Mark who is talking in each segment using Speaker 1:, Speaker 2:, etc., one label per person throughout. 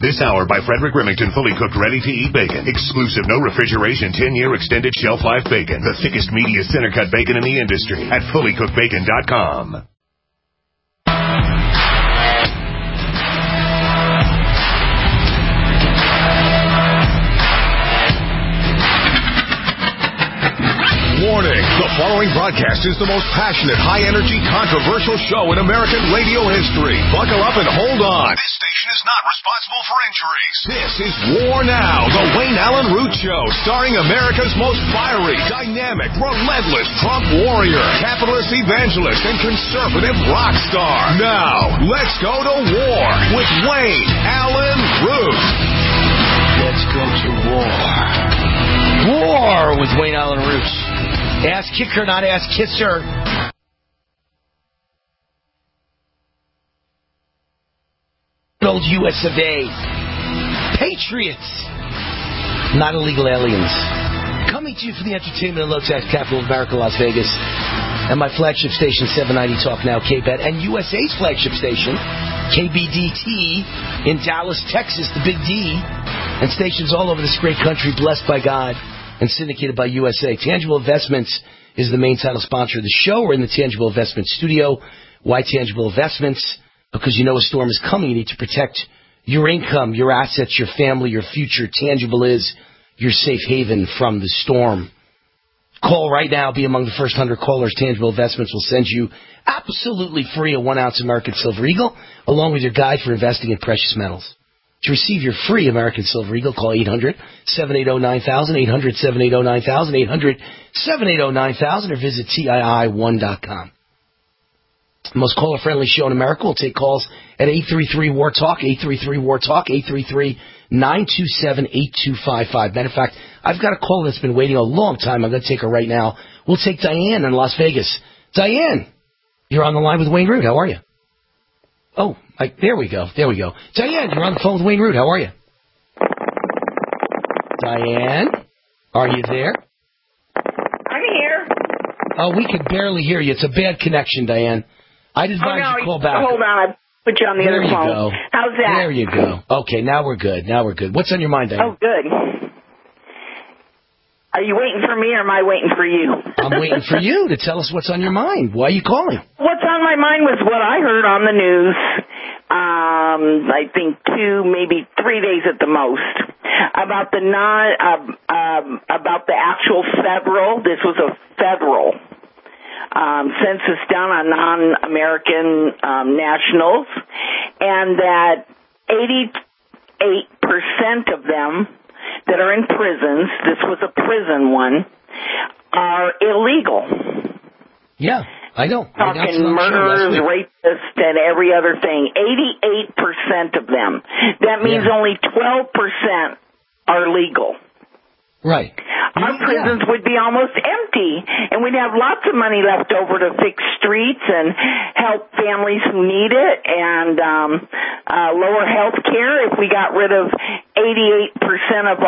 Speaker 1: This hour by Frederick Remington, fully cooked, ready-to-eat bacon. Exclusive, no refrigeration, 10-year extended shelf life bacon. The thickest, meatiest center-cut bacon in the industry at fullycookedbacon.com.
Speaker 2: Warning, the following broadcast is the most passionate, high-energy, controversial show in American radio history. Buckle up and hold on. This station is not responsible for injuries. This is War Now, the Wayne Allen Root Show, starring America's most fiery, dynamic, relentless Trump warrior, capitalist evangelist, and conservative rock star. Now, let's go to war with Wayne Allen Root.
Speaker 3: Let's go to war. War with Wayne Allen Root. Ass kicker, not ass kisser. Old U.S. of A. Patriots, not illegal aliens. Coming to you from the entertainment and low-tax capital of America, Las Vegas, and my flagship station, 790 Talk Now, KBET, and USA's flagship station, KBDT, in Dallas, Texas, the Big D, and stations all over this great country, blessed by God and syndicated by USA. Tangible Investments is the main title sponsor of the show. We're in the Tangible Investments studio. Why Tangible Investments? Because you know a storm is coming. You need to protect your income, your assets, your family, your future. Tangible is your safe haven from the storm. Call right now. Be among the first 100 callers. Tangible Investments will send you absolutely free a 1-ounce American Silver Eagle, along with your guide for investing in precious metals. To receive your free American Silver Eagle, call 800-780-9000, 800-780-9000, 800-780-9000, or visit TII1.com. The most caller-friendly show in America. We'll take calls at 833-WAR-TALK, 833-WAR-TALK, 833-927-8255. Matter of fact, I've got a caller that's been waiting a long time. I'm going to take her right now. We'll take Diane in Las Vegas. Diane, you're on the line with Wayne Root. How are you? Oh, there we go. Diane, you're on the phone with Wayne Root. How are you? Diane, are you there?
Speaker 4: I'm here.
Speaker 3: Oh, we can barely hear you. It's a bad connection, Diane. I'd advise you call back.
Speaker 4: Hold on, I put you on the other phone.
Speaker 3: There you go.
Speaker 4: How's that?
Speaker 3: There you go. Okay, now we're good. What's on your mind, Diane?
Speaker 4: Oh, good. Are you waiting for me or am I waiting for you?
Speaker 3: I'm waiting for you to tell us what's on your mind. Why are you calling?
Speaker 4: What's on my mind was what I heard on the news, I think 2, maybe 3 days at the most, about the about the actual federal, this was a federal census done on non-American nationals, and that 88% of them that are in prisons, this was a prison one, are illegal.
Speaker 3: Yeah, I know.
Speaker 4: Talking murderers, rapists, and every other thing. 88% of them. That means only 12% are legal.
Speaker 3: Right.
Speaker 4: Our prisons would be almost empty, and we'd have lots of money left over to fix streets and help families who need it, and lower health care if we got rid of 88% of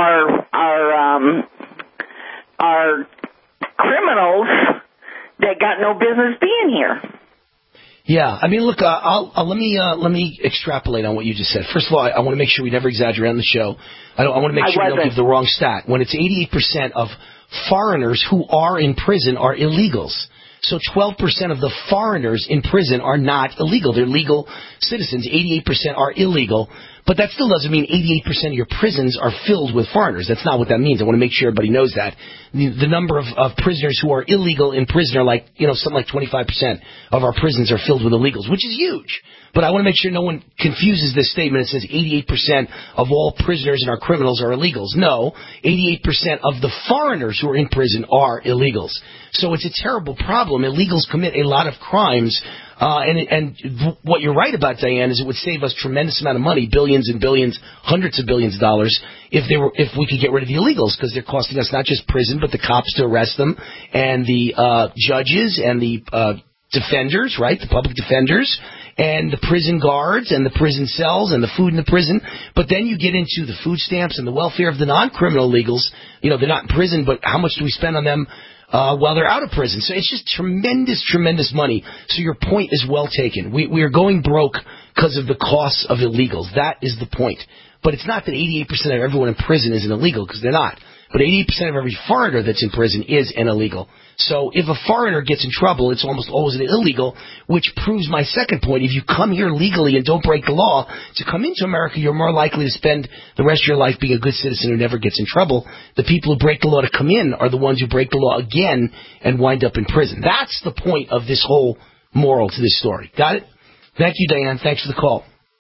Speaker 4: our criminals that got no business being here.
Speaker 3: Yeah, I mean, look, let me extrapolate on what you just said. First of all, I want to make sure we never exaggerate on the show. I want to make sure we don't give the wrong stat. When it's 88% of foreigners who are in prison are illegals. So 12% of the foreigners in prison are not illegal. They're legal citizens. 88% are illegal. But that still doesn't mean 88% of your prisons are filled with foreigners. That's not what that means. I want to make sure everybody knows that. The number of prisoners who are illegal in prison are something like 25% of our prisons are filled with illegals, which is huge. But I want to make sure no one confuses this statement. It says 88% of all prisoners and our criminals are illegals. No, 88% of the foreigners who are in prison are illegals. So it's a terrible problem. Illegals commit a lot of crimes. And what you're right about, Diane, is it would save us tremendous amount of money, billions and billions, hundreds of billions of dollars, if we could get rid of the illegals, because they're costing us not just prison, but the cops to arrest them, and the judges and the defenders, right, the public defenders, and the prison guards and the prison cells and the food in the prison. But then you get into the food stamps and the welfare of the non-criminal illegals. You know, they're not in prison, but how much do we spend on them while they're out of prison? So it's just tremendous, tremendous money. So your point is well taken. We are going broke because of the costs of illegals. That is the point. But it's not that 88% of everyone in prison is an illegal, because they're not. But 88% of every foreigner that's in prison is an illegal. So if a foreigner gets in trouble, it's almost always an illegal, which proves my second point. If you come here legally and don't break the law, to come into America, you're more likely to spend the rest of your life being a good citizen who never gets in trouble. The people who break the law to come in are the ones who break the law again and wind up in prison. That's the point of this whole moral to this story. Got it? Thank you, Diane. Thanks for the call.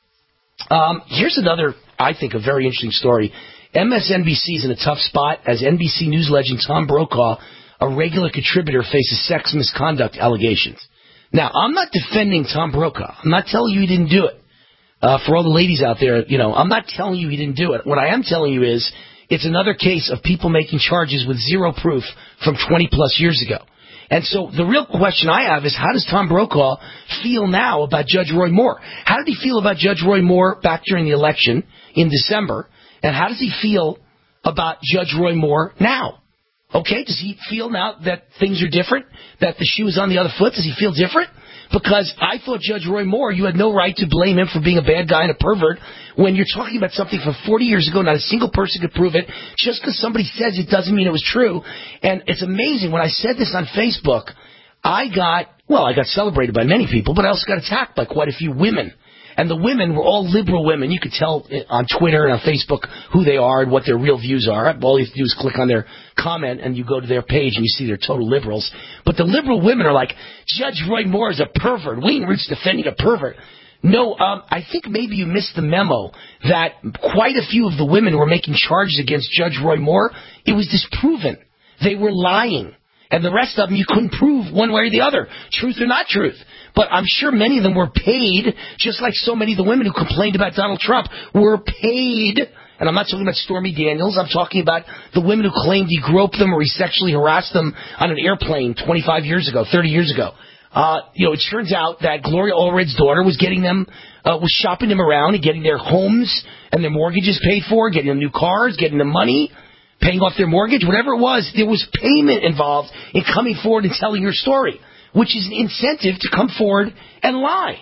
Speaker 3: Here's another, I think, a very interesting story. MSNBC is in a tough spot as NBC News legend Tom Brokaw, a regular contributor, faces sex misconduct allegations. Now, I'm not defending Tom Brokaw. I'm not telling you he didn't do it. For all the ladies out there, I'm not telling you he didn't do it. What I am telling you is it's another case of people making charges with zero proof from 20-plus years ago. And so the real question I have is, how does Tom Brokaw feel now about Judge Roy Moore? How did he feel about Judge Roy Moore back during the election in December? And how does he feel about Judge Roy Moore now? Okay, does he feel now that things are different, that the shoe is on the other foot? Does he feel different? Because I thought Judge Roy Moore, you had no right to blame him for being a bad guy and a pervert when you're talking about something from 40 years ago. Not a single person could prove it. Just because somebody says it doesn't mean it was true. And it's amazing. When I said this on Facebook, I got celebrated by many people, but I also got attacked by quite a few women. And the women were all liberal women. You could tell on Twitter and on Facebook who they are and what their real views are. All you have to do is click on their comment and you go to their page and you see they're total liberals. But the liberal women are like, Judge Roy Moore is a pervert. Wayne Root's defending a pervert. No, I think maybe you missed the memo that quite a few of the women who were making charges against Judge Roy Moore, it was disproven. They were lying. And the rest of them, you couldn't prove one way or the other, truth or not truth. But I'm sure many of them were paid, just like so many of the women who complained about Donald Trump were paid. And I'm not talking about Stormy Daniels. I'm talking about the women who claimed he groped them or he sexually harassed them on an airplane 25 years ago, 30 years ago. It turns out that Gloria Allred's daughter was was shopping them around and getting their homes and their mortgages paid for, getting them new cars, getting them money, paying off their mortgage, whatever it was. There was payment involved in coming forward and telling your story, which is an incentive to come forward and lie.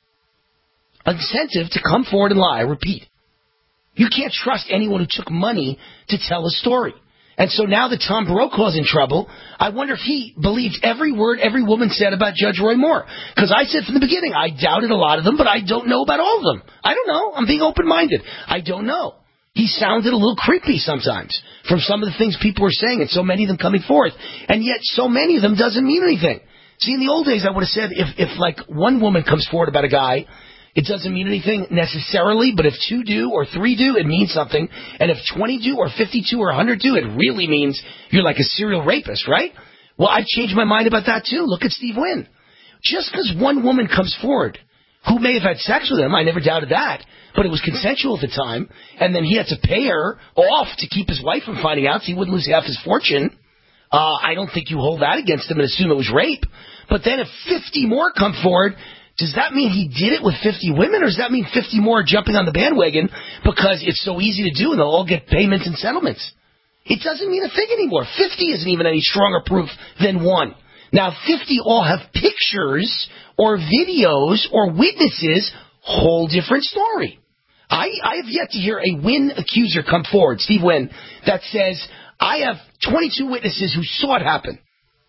Speaker 3: Incentive to come forward and lie. I repeat. You can't trust anyone who took money to tell a story. And so now that Tom Brokaw's in trouble, I wonder if he believed every word every woman said about Judge Roy Moore. Because I said from the beginning, I doubted a lot of them, but I don't know about all of them. I don't know. I'm being open-minded. I don't know. He sounded a little creepy sometimes from some of the things people were saying, and so many of them coming forth. And yet so many of them doesn't mean anything. See, in the old days, I would have said if like one woman comes forward about a guy, it doesn't mean anything necessarily, but if 2 do or 3 do, it means something. And if 20 do or 52 or 100 do, it really means you're like a serial rapist, right? Well, I've changed my mind about that too. Look at Steve Wynn. Just because one woman comes forward who may have had sex with him, I never doubted that, but it was consensual at the time, and then he had to pay her off to keep his wife from finding out so he wouldn't lose half his fortune. I don't think you hold that against him and assume it was rape. But then if 50 more come forward, does that mean he did it with 50 women, or does that mean 50 more are jumping on the bandwagon because it's so easy to do and they'll all get payments and settlements? It doesn't mean a thing anymore. 50 isn't even any stronger proof than 1. Now, 50 all have pictures or videos or witnesses, whole different story. I have yet to hear a Wynn accuser come forward, Steve Wynn, that says, I have 22 witnesses who saw it happen.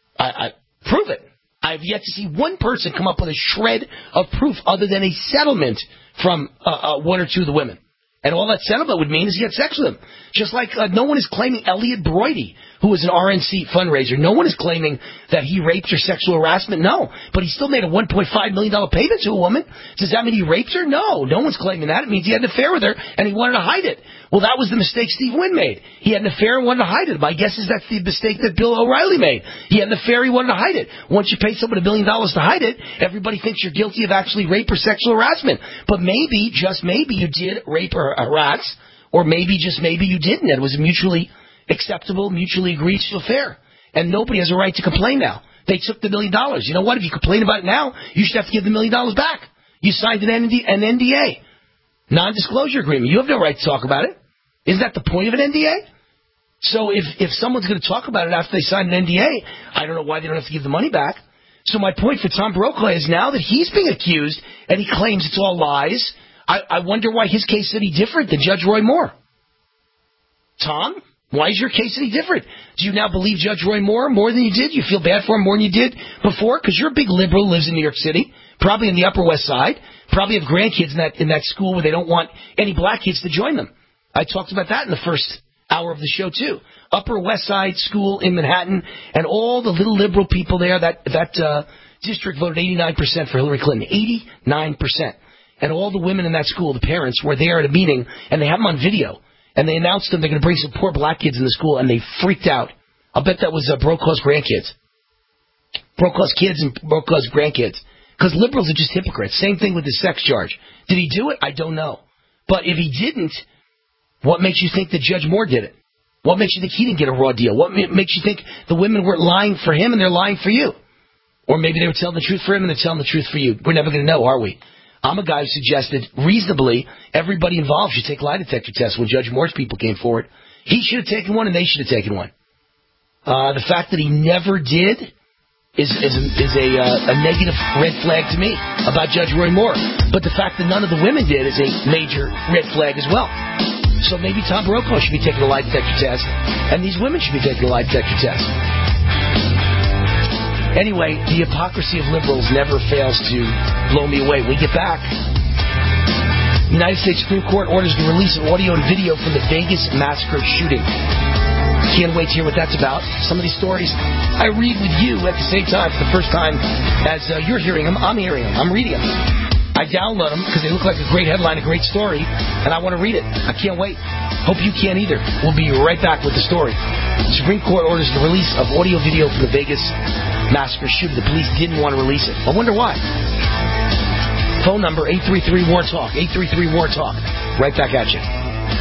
Speaker 3: I prove it. I have yet to see one person come up with a shred of proof other than a settlement from 1 or 2 of the women. And all that settlement would mean is he had sex with them. Just like no one is claiming Elliot Broidy, who was an RNC fundraiser. No one is claiming that he raped or sexual harassment. No. But he still made a $1.5 million payment to a woman. Does that mean he raped her? No. No one's claiming that. It means he had an affair with her and he wanted to hide it. Well, that was the mistake Steve Wynn made. He had an affair and wanted to hide it. My guess is that's the mistake that Bill O'Reilly made. He had an affair, he wanted to hide it. Once you pay someone $1 million to hide it, everybody thinks you're guilty of actually rape or sexual harassment. But maybe, just maybe, you did rape or harass, or maybe, just maybe, you didn't. It was a mutually acceptable, mutually agreed to affair. And nobody has a right to complain now. They took the $1 million. You know what? If you complain about it now, you should have to give the $1 million back. You signed an NDA. Non-disclosure agreement. You have no right to talk about it. Isn't that the point of an NDA? So if someone's going to talk about it after they sign an NDA, I don't know why they don't have to give the money back. So my point for Tom Brokaw is now that he's being accused and he claims it's all lies, I wonder why his case any different than Judge Roy Moore. Tom, why is your case any different? Do you now believe Judge Roy Moore more than you did? You feel bad for him more than you did before? Because you're a big liberal who lives in New York City, probably in the Upper West Side, probably have grandkids in that school where they don't want any black kids to join them. I talked about that in the first hour of the show, too. Upper West Side School in Manhattan, and all the little liberal people there, that district voted 89% for Hillary Clinton. 89%. And all the women in that school, the parents, were there at a meeting, and they have them on video. And they announced them they're going to bring some poor black kids in the school, and they freaked out. I'll bet that was Brokaw's grandkids. Brokaw's kids and Brokaw's grandkids. Because liberals are just hypocrites. Same thing with the sex charge. Did he do it? I don't know. But if he didn't, what makes you think that Judge Moore did it? What makes you think he didn't get a raw deal? What makes you think the women weren't lying for him and they're lying for you? Or maybe they were telling the truth for him and they're telling the truth for you. We're never going to know, are we? I'm a guy who suggested, reasonably, everybody involved should take lie detector tests when Judge Moore's people came forward. He should have taken one and they should have taken one. The fact that he never did is a negative red flag to me about Judge Roy Moore. But the fact that none of the women did is a major red flag as well. So maybe Tom Brokaw should be taking a lie detector test, and these women should be taking a lie detector test. Anyway, the hypocrisy of liberals never fails to blow me away. When we get back, the United States Supreme Court orders the release of audio and video from the Vegas massacre shooting. Can't wait to hear what that's about. Some of these stories I read with you at the same time for the first time as you're hearing them. I'm hearing them. I'm reading them. I download them because they look like a great headline, a great story, and I want to read it. I can't wait. Hope you can either. We'll be right back with the story. The Supreme Court orders the release of audio video from the Vegas massacre shooting. The police didn't want to release it. I wonder why. Phone number 833-WAR-TALK. 833-WAR-TALK. Right back at you.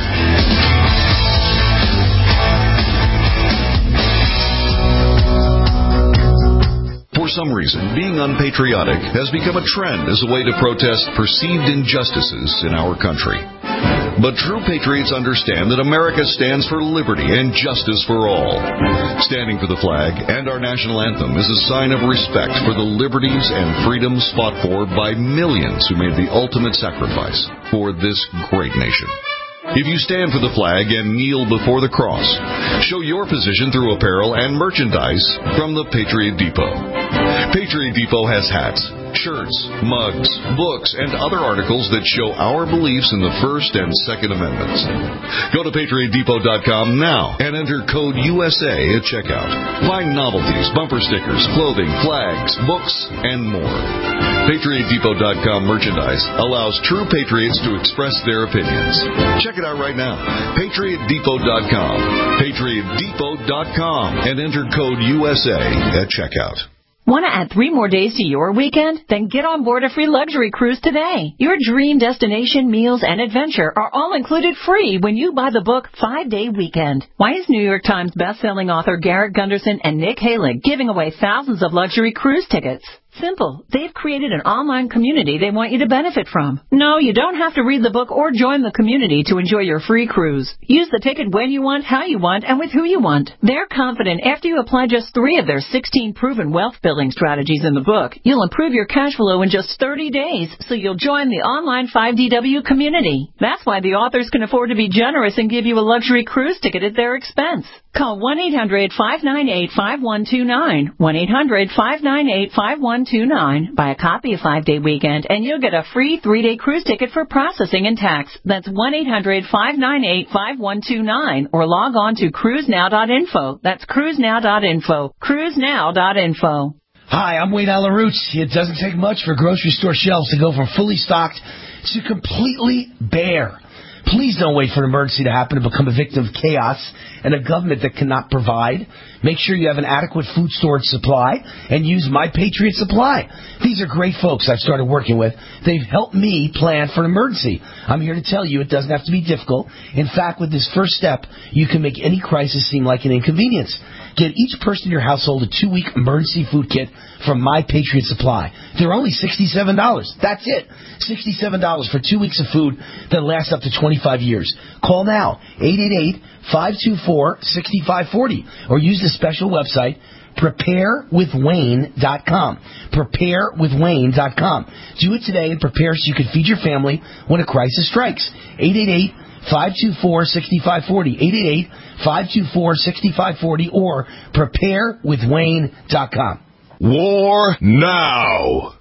Speaker 2: For some reason, being unpatriotic has become a trend as a way to protest perceived injustices in our country. But true patriots understand that America stands for liberty and justice for all. Standing for the flag and our national anthem is a sign of respect for the liberties and freedoms fought for by millions who made the ultimate sacrifice for this great nation. If you stand for the flag and kneel before the cross, show your position through apparel and merchandise from the Patriot Depot. Patriot Depot has hats, shirts, mugs, books, and other articles that show our beliefs in the First and Second Amendments. Go to PatriotDepot.com now and enter code USA at checkout. Find novelties, bumper stickers, clothing, flags, books, and more. PatriotDepot.com merchandise allows true patriots to express their opinions. Check it out right now. PatriotDepot.com. PatriotDepot.com and enter code USA at checkout.
Speaker 5: Want to add 3 more days to your weekend? Then get on board a free luxury cruise today. Your dream destination, meals, and adventure are all included free when you buy the book 5-Day Weekend. Why is New York Times bestselling author Garrett Gunderson and Nick Halig giving away thousands of luxury cruise tickets? Simple. They've created an online community they want you to benefit from. No, you don't have to read the book or join the community to enjoy your free cruise. Use the ticket when you want, how you want, and with who you want. They're confident after you apply just 3 of their 16 proven wealth-building strategies in the book, you'll improve your cash flow in just 30 days, so you'll join the online 5DW community. That's why the authors can afford to be generous and give you a luxury cruise ticket at their expense. Call 1-800-598-5129, 1-800-598-5129. Buy a copy of 5-Day Weekend, and you'll get a free 3-day cruise ticket for processing and tax. That's 1-800-598-5129, or log on to cruisenow.info. That's cruisenow.info. Cruisenow.info.
Speaker 3: Hi, I'm Wayne Allyn Root. It doesn't take much for grocery store shelves to go from fully stocked to completely bare. Please don't wait for an emergency to happen to become a victim of chaos and a government that cannot provide. Make sure you have an adequate food storage supply and use My Patriot Supply. These are great folks I've started working with. They've helped me plan for an emergency. I'm here to tell you it doesn't have to be difficult. In fact, with this first step, you can make any crisis seem like an inconvenience. Get each person in your household a 2-week emergency food kit from My Patriot Supply. They're only $67. That's it. $67 for 2 weeks of food that lasts up to 25 years. Call now, 888-524-6540, or use the special website, preparewithwayne.com. Preparewithwayne.com. Do it today and prepare so you can feed your family when a crisis strikes. 888-524-6540. 888-524-6540 or preparewithwayne.com.
Speaker 2: War now.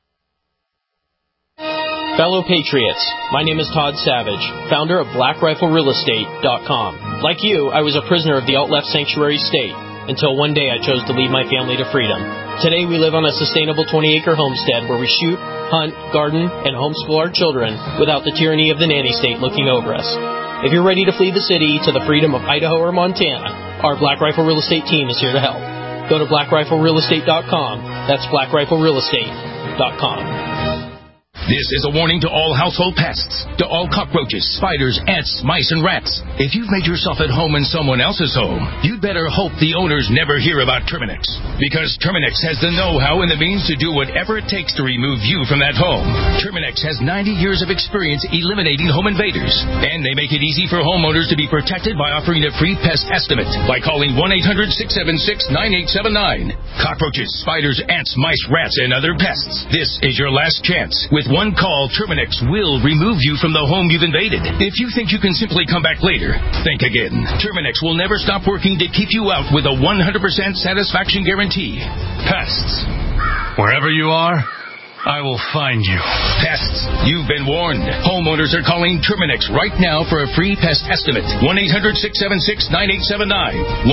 Speaker 6: Fellow Patriots, my name is Todd Savage, founder of BlackRifleRealEstate.com. Like you, I was a prisoner of the alt-left sanctuary state until one day I chose to lead my family to freedom. Today we live on a sustainable 20-acre homestead where we shoot, hunt, garden, and homeschool our children without the tyranny of the nanny state looking over us. If you're ready to flee the city to the freedom of Idaho or Montana, our Black Rifle Real Estate team is here to help. Go to BlackRifleRealEstate.com. That's BlackRifleRealEstate.com.
Speaker 7: This is a warning to all household pests, to all cockroaches, spiders, ants, mice, and rats. If you've made yourself at home in someone else's home, you'd better hope the owners never hear about Terminix. Because Terminix has the know-how and the means to do whatever it takes to remove you from that home. Terminix has 90 years of experience eliminating home invaders. And they make it easy for homeowners to be protected by offering a free pest estimate by calling 1-800-676-9879. Cockroaches, spiders, ants, mice, rats, and other pests. This is your last chance. With one call, Terminix will remove you from the home you've invaded. If you think you can simply come back later, think again. Terminix will never stop working to keep you out with a 100% satisfaction guarantee. Pests. Wherever you are, I will find you. Pests, you've been warned. Homeowners are calling Terminix right now for a free pest estimate. 1-800-676-9879.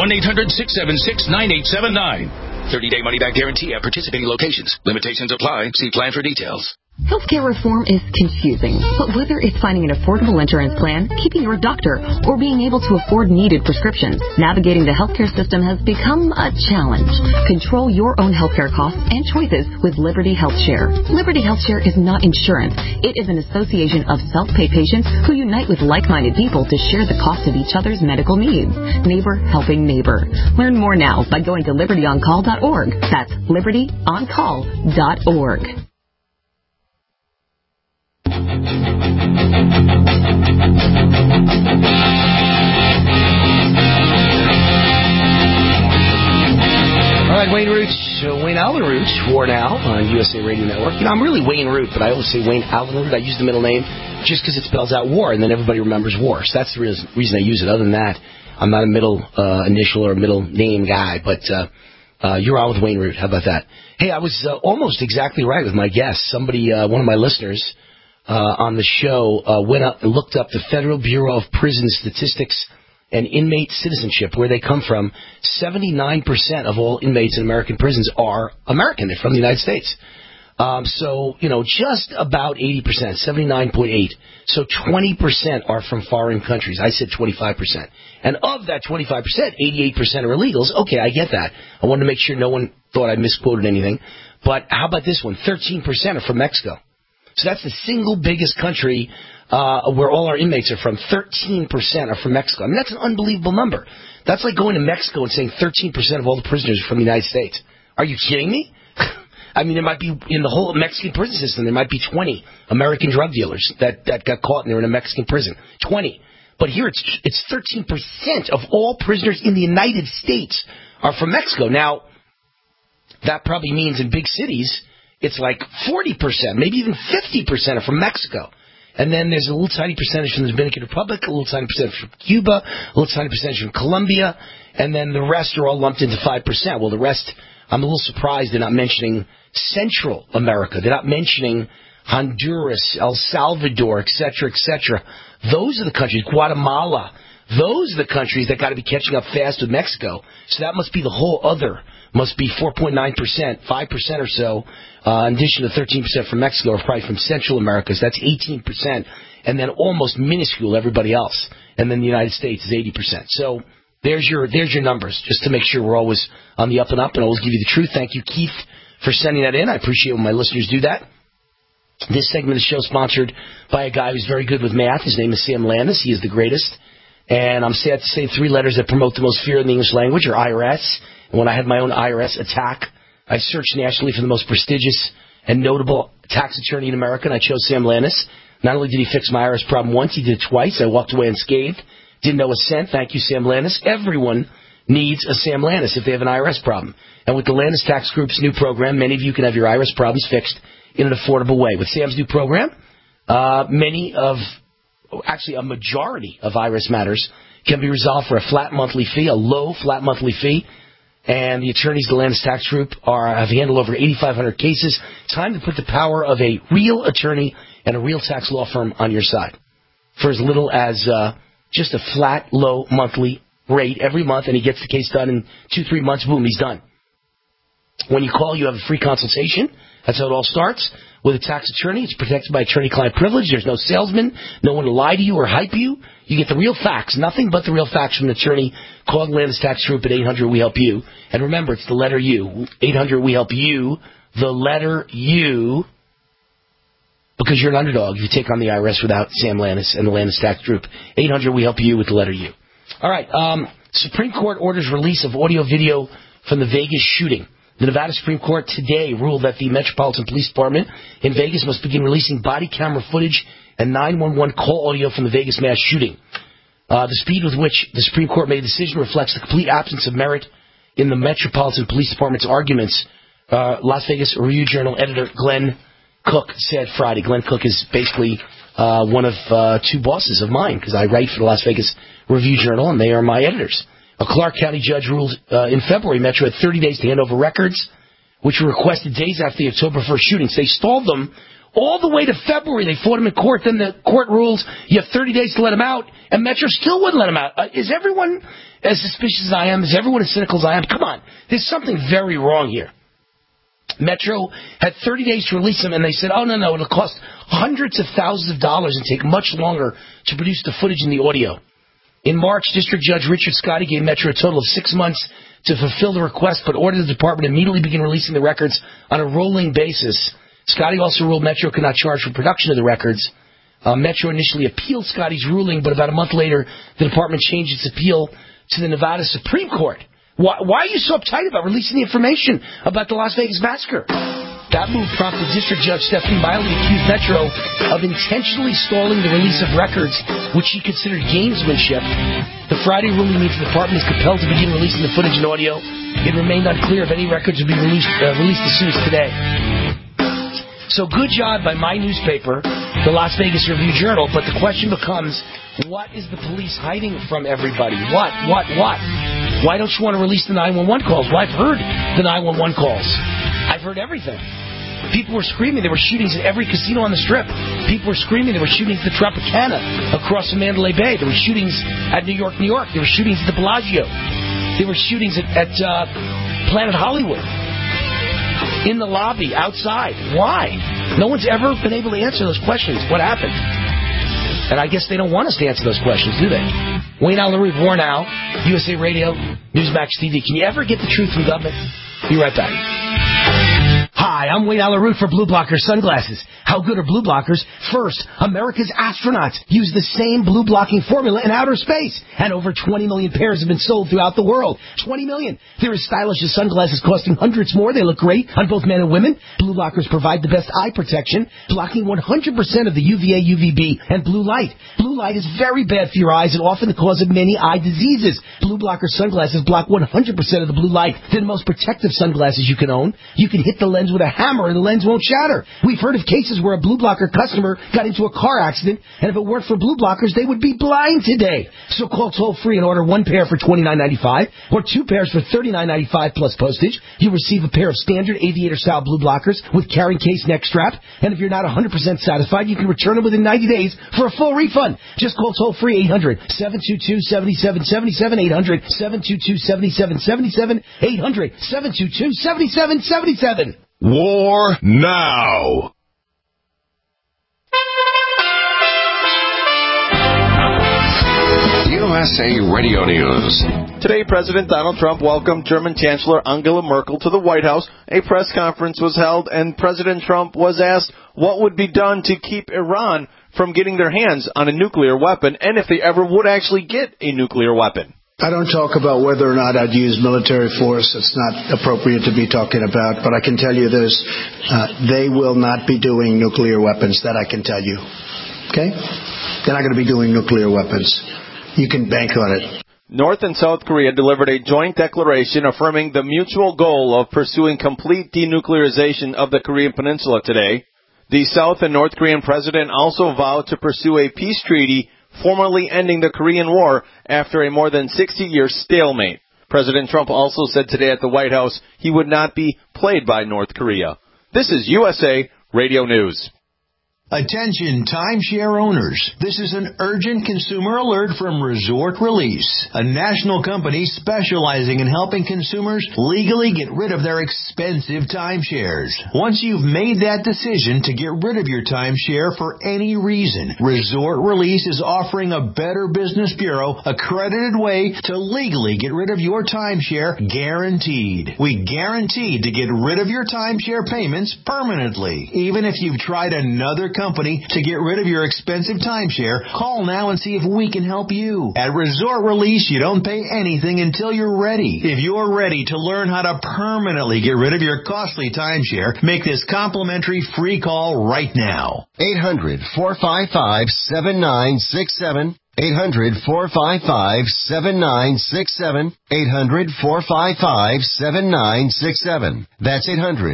Speaker 7: 1-800-676-9879. 30-day money-back guarantee at participating locations. Limitations apply. See plan for details.
Speaker 8: Healthcare reform is confusing, but whether it's finding an affordable insurance plan, keeping your doctor, or being able to afford needed prescriptions, navigating the healthcare system has become a challenge. Control your own healthcare costs and choices with Liberty HealthShare. Liberty HealthShare is not insurance. It is an association of self-pay patients who unite with like-minded people to share the cost of each other's medical needs. Neighbor helping neighbor. Learn more now by going to libertyoncall.org. That's libertyoncall.org.
Speaker 3: All right, Wayne Allen Root, War Now on USA Radio Network. You know, I'm really Wayne Root, but I always say Wayne Allen Root. I use the middle name just because it spells out war, and then everybody remembers war. So that's the reason I use it. Other than that, I'm not a middle initial or middle name guy, but you're on with Wayne Root. How about that? Hey, I was almost exactly right with my guess. Somebody, one of my listeners on the show, went up and looked up the Federal Bureau of Prison Statistics and inmate citizenship, where they come from. 79% of all inmates in American prisons are American. They're from the United States. So, you know, just about 80%, 79.8. So 20% are from foreign countries. I said 25%. And of that 25%, 88% are illegals. Okay, I get that. I wanted to make sure no one thought I misquoted anything. But how about this one? 13% are from Mexico. So that's the single biggest country where all our inmates are from. 13% are from Mexico. I mean, that's an unbelievable number. That's like going to Mexico and saying 13% of all the prisoners are from the United States. Are you kidding me? I mean, there might be, in the whole Mexican prison system, there might be 20 American drug dealers that got caught and they're in a Mexican prison. 20. But here it's 13% of all prisoners in the United States are from Mexico. Now, that probably means in big cities, it's like 40%, maybe even 50% are from Mexico. And then there's a little tiny percentage from the Dominican Republic, a little tiny percentage from Cuba, a little tiny percentage from Colombia, and then the rest are all lumped into 5%. Well, the rest, I'm a little surprised they're not mentioning Central America. They're not mentioning Honduras, El Salvador, et cetera, et cetera. Those are the countries, Guatemala. Those are the countries that got to be catching up fast with Mexico. So that must be the whole other, must be 4.9%, 5% or so, in addition to 13% from Mexico, or probably from Central America. So that's 18%, and then almost minuscule everybody else. And then the United States is 80%. So there's your numbers, just to make sure we're always on the up and up and always give you the truth. Thank you, Keith, for sending that in. I appreciate when my listeners do that. This segment of the show is sponsored by a guy who's very good with math. His name is Sam Landis. He is the greatest. And I'm sad to say 3 letters that promote the most fear in the English language are IRS. And when I had my own IRS attack, I searched nationally for the most prestigious and notable tax attorney in America, and I chose Sam Landis. Not only did he fix my IRS problem once, he did it twice. I walked away unscathed. Didn't know a cent. Thank you, Sam Landis. Everyone needs a Sam Lannis if they have an IRS problem. And with the Lannis Tax Group's new program, many of you can have your IRS problems fixed in an affordable way. With Sam's new program, a majority of IRS matters can be resolved for a flat monthly fee, a low flat monthly fee. And the attorneys, the Lannis Tax Group, have handled over 8,500 cases. Time to put the power of a real attorney and a real tax law firm on your side. For as little as just a flat, low monthly rate every month, and he gets the case done in 2-3 months, boom, he's done. When you call, you have a free consultation. That's how it all starts. With a tax attorney, it's protected by attorney-client privilege. There's no salesman, no one to lie to you or hype you. You get the real facts, nothing but the real facts from an attorney. Call the Lannis Tax Group at 800-WE-HELP-YOU. And remember, it's the letter U. 800-WE-HELP-YOU, the letter U, because you're an underdog if you take on the IRS without Sam Lannis and the Lannis Tax Group. 800-WE-HELP-YOU with the letter U. All right, Supreme Court orders release of audio-video from the Vegas shooting. The Nevada Supreme Court today ruled that the Metropolitan Police Department in Vegas must begin releasing body camera footage and 911 call audio from the Vegas mass shooting. The speed with which the Supreme Court made the decision reflects the complete absence of merit in the Metropolitan Police Department's arguments, Las Vegas Review-Journal editor Glenn Cook said Friday. Glenn Cook is basically one of two bosses of mine, because I write for the Las Vegas Review-Journal, and they are my editors. A Clark County judge ruled in February Metro had 30 days to hand over records, which were requested days after the October 1st shootings. They stalled them all the way to February. They fought them in court. Then the court rules you have 30 days to let them out, and Metro still wouldn't let them out. Is everyone as suspicious as I am? Is everyone as cynical as I am? Come on. There's something very wrong here. Metro had 30 days to release them, and they said, oh, no, it'll cost hundreds of thousands of dollars and take much longer to produce the footage and the audio. In March, District Judge Richard Scotti gave Metro a total of 6 months to fulfill the request, but ordered the department to immediately begin releasing the records on a rolling basis. Scotti also ruled Metro could not charge for production of the records. Metro initially appealed Scotti's ruling, but about a month later, the department changed its appeal to the Nevada Supreme Court. Why are you so uptight about releasing the information about the Las Vegas massacre? That move prompted District Judge Stephanie Miley to accuse Metro of intentionally stalling the release of records, which she considered gamesmanship. The Friday ruling means the department is compelled to begin releasing the footage and audio. It remained unclear if any records would be released as soon as today. So good job by my newspaper, the Las Vegas Review-Journal, but the question becomes, what is the police hiding from everybody? What? Why don't you want to release the 911 calls? Well, I've heard the 911 calls. I've heard everything. People were screaming. There were shootings at every casino on the Strip. People were screaming. There were shootings at the Tropicana across the Mandalay Bay. There were shootings at New York. There were shootings at the Bellagio. There were shootings at Planet Hollywood. In the lobby, outside. Why? No one's ever been able to answer those questions. What happened? And I guess they don't want us to answer those questions, do they? Wayne Allyn Root, War Now, USA Radio, Newsmax TV. Can you ever get the truth from government? Be right back. Hi, I'm Wayne Allyn Root for Blue Blocker Sunglasses. How good are blue blockers? First, America's astronauts use the same blue blocking formula in outer space. And over 20 million pairs have been sold throughout the world. 20 million. They're as stylish as sunglasses costing hundreds more. They look great on both men and women. Blue blockers provide the best eye protection, blocking 100% of the UVA, UVB, and blue light. Blue light is very bad for your eyes and often the cause of many eye diseases. Blue blocker sunglasses block 100% of the blue light. They're the most protective sunglasses you can own. You can hit the lens with a hammer and the lens won't shatter. We've heard of cases where a blue blocker customer got into a car accident, and if it weren't for blue blockers, they would be blind today. So call toll-free and order one pair for $29.95 or two pairs for $39.95 plus postage. You'll receive a pair of standard aviator-style blue blockers with carrying case neck strap, and if you're not 100% satisfied, you can return them within 90 days for a full refund. Just call toll-free 800-722-7777, 800-722-7777, 800-722-7777.
Speaker 2: War Now. USA Radio News.
Speaker 9: Today, President Donald Trump welcomed German Chancellor Angela Merkel to the White House. A press conference was held, and President Trump was asked what would be done to keep Iran from getting their hands on a nuclear weapon, and if they ever would actually get a nuclear weapon.
Speaker 10: I don't talk about whether or not I'd use military force. It's not appropriate to be talking about. But I can tell you this. They will not be doing nuclear weapons. That I can tell you. Okay? They're not going to be doing nuclear weapons. You can bank on it.
Speaker 9: North and South Korea delivered a joint declaration affirming the mutual goal of pursuing complete denuclearization of the Korean Peninsula today. The South and North Korean president also vowed to pursue a peace treaty formally ending the Korean War after a more than 60-year stalemate. President Trump also said today at the White House he would not be played by North Korea. This is USA Radio News.
Speaker 11: Attention timeshare owners. This is an urgent consumer alert from Resort Release, a national company specializing in helping consumers legally get rid of their expensive timeshares. Once you've made that decision to get rid of your timeshare for any reason, Resort Release is offering a Better Business Bureau accredited way to legally get rid of your timeshare, guaranteed. We guarantee to get rid of your timeshare payments permanently. Even if you've tried another company to get rid of your expensive timeshare, call now and see if we can help you. At Resort Release, you don't pay anything until you're ready. If you're ready to learn how to permanently get rid of your costly timeshare, make this complimentary free call right now.
Speaker 12: 800-455-7967. 800-455-7967. 800-455-7967. That's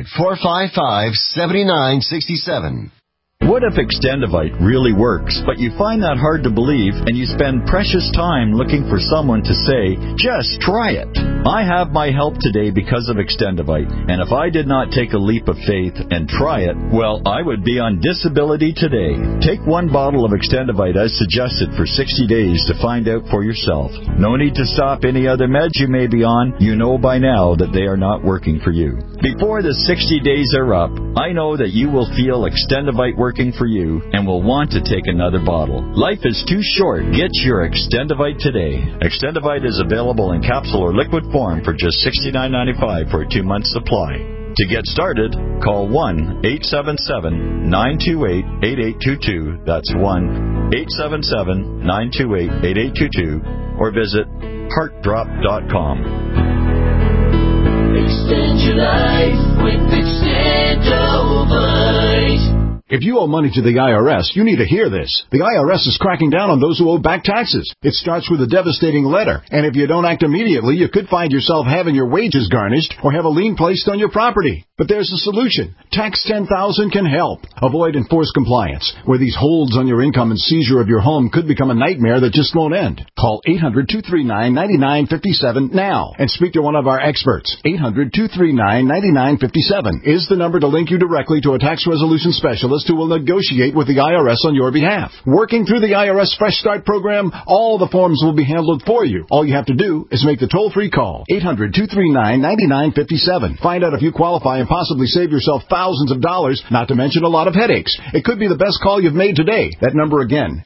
Speaker 12: 800-455-7967.
Speaker 13: What if Extendivite really works, but you find that hard to believe and you spend precious time looking for someone to say, just try it? I have my help today because of Extendivite, and if I did not take a leap of faith and try it, well, I would be on disability today. Take one bottle of Extendivite as suggested for 60 days to find out for yourself. No need to stop any other meds you may be on. You know by now that they are not working for you. Before the 60 days are up, I know that you will feel Extendivite working for you and will want to take another bottle. Life is too short. Get your Extendivite today. Extendivite is available in capsule or liquid form for just $69.95 for a 2-month supply. To get started, call 1-877-928-8822. That's 1-877-928-8822. Or visit heartdrop.com.
Speaker 14: Extend your life with Extendivite.
Speaker 15: If you owe money to the IRS, you need to hear this. The IRS is cracking down on those who owe back taxes. It starts with a devastating letter, and if you don't act immediately, you could find yourself having your wages garnished or have a lien placed on your property. But there's a solution. Tax 10,000 can help. Avoid enforced compliance, where these holds on your income and seizure of your home could become a nightmare that just won't end. Call 800-239-9957 now and speak to one of our experts. 800-239-9957 is the number to link you directly to a tax resolution specialist who will negotiate with the IRS on your behalf. Working through the IRS Fresh Start program, all the forms will be handled for you. All you have to do is make the toll-free call. 800-239-9957. Find out if you qualify and possibly save yourself thousands of dollars, not to mention a lot of headaches. It could be the best call you've made today. That number again,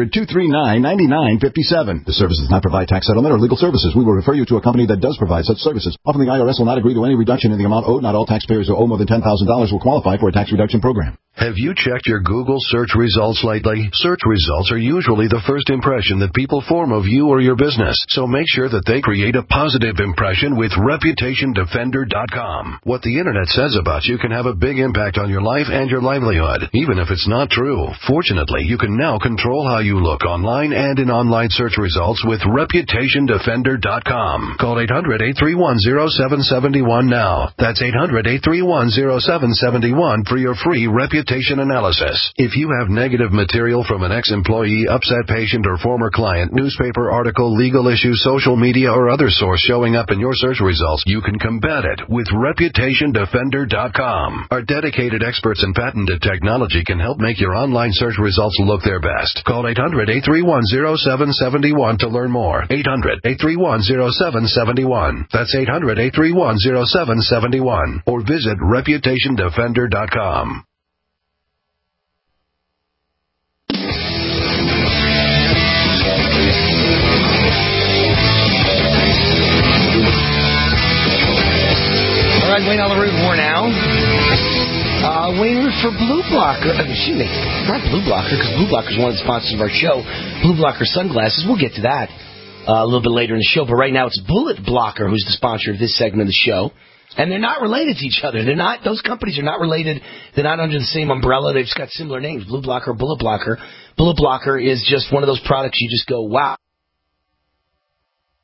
Speaker 15: 800-239-9957. The service does not provide tax settlement or legal services. We will refer you to a company that does provide such services. Often the IRS will not agree to any reduction in the amount owed. Not all taxpayers who owe more than $10,000 will qualify for a tax reduction program.
Speaker 1: Have you checked your Google search results lately? Search results are usually the first impression that people form of you or your business, so make sure that they create a positive impression with ReputationDefender.com. What the Internet says about you can have a big impact on your life and your livelihood, even if it's not true. Fortunately, you can now control how you look online and in online search results with ReputationDefender.com. Call 800-831-0771 now. That's 800-831-0771 for your free reputation analysis. If you have negative material from an ex-employee, upset patient, or former client, newspaper article, legal issue, social media, or other source showing up in your search results, you can combat it with ReputationDefender.com. Our dedicated experts in patented technology can help make your online search results look their best. Call 800-831-0771 to learn more. 800-831-0771. That's 800-831-0771. Or visit ReputationDefender.com.
Speaker 3: All right, Wayne on the route more now. Wayne for Blue Blocker. Excuse me, not Blue Blocker, because Blue Blocker is one of the sponsors of our show. Blue Blocker sunglasses. We'll get to that a little bit later in the show. But right now, it's Bullet Blocker who's the sponsor of this segment of the show. And they're not related to each other. They're not. Those companies are not related. They're not under the same umbrella. They've just got similar names. Blue Blocker, Bullet Blocker. Bullet Blocker is just one of those products you just go, wow.